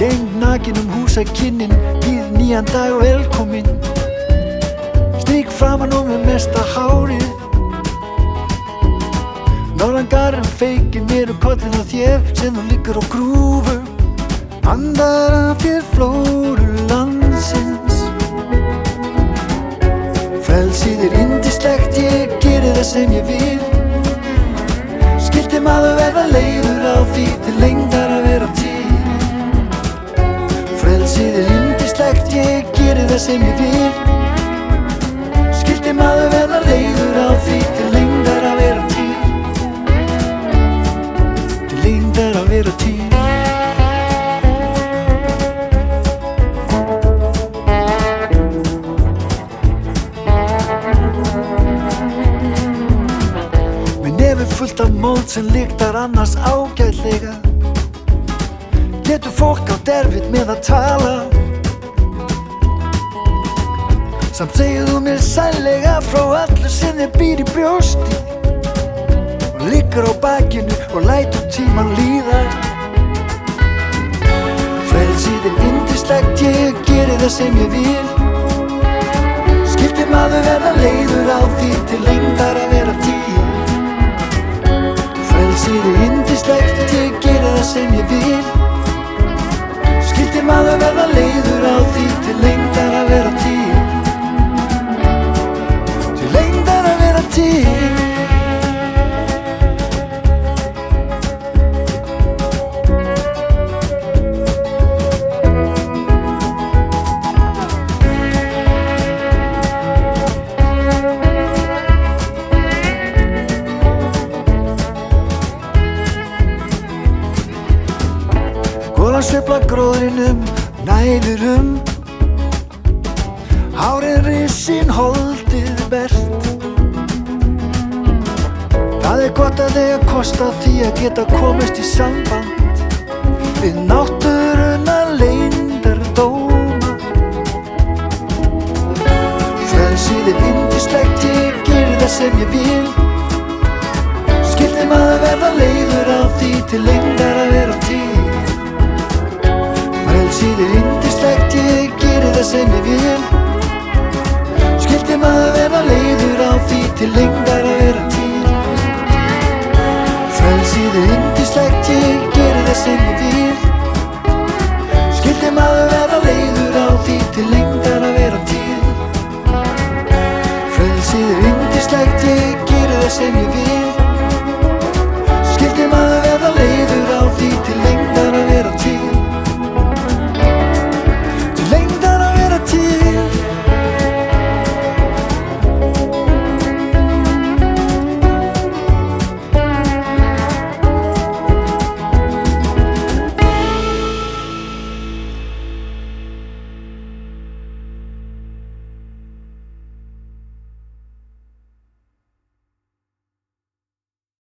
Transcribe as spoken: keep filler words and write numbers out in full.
Geng nakin um húsakynnin, býð nýjan dag velkomin. Strýk framan og með mesta hárið. Norðan garðinn feykir mér um kollinn á þér sem þú liggur á grúfu. Andar af þér flóru landsins. Frelsið er yndislegt, ég geri það sem ég vil. Skyldi maður verða leiður á því til lengdar að vera til. Frelsið er yndislegt, ég geri það sem ég vil. Skyldi maður verða leiður á því til lengdar að vera til. Til lengdar að vera til. Fullt af mót sem lyktar annars ágætlega. Getur fólk átt erfitt með að tala. Samt segir þú mér sællega frá allu sem þér býr í brjósti. Og liggur á bakinu og lætur tímann líða. Frelsið er yndislegt, ég geri það sem ég vil. Skyldi maður verða leiður á því til lengdar að vera til. Frelsið er yndislegt, ég geri það sem ég vil. Skyldi maður verða leiður á því til lengdar að vera til. Til lengdar að vera til. Sveifla gróðrinum, næður um. Hárin risin, holdið bert. Það er gott að eiga kost á því að geta komist í samband við náttúruna leyndardóma. Frelsið er yndislegt, ég geri það sem ég vil. Skyldi maður verða leiður á því til lengdar að vera til. Frelsið er yndislegt, ég geri það sem ég vil. Skyldi maður verða leiður á því til lengdar að vera til. Frelsið er yndislegt, ég geri það sem ég vil. Skyldi maður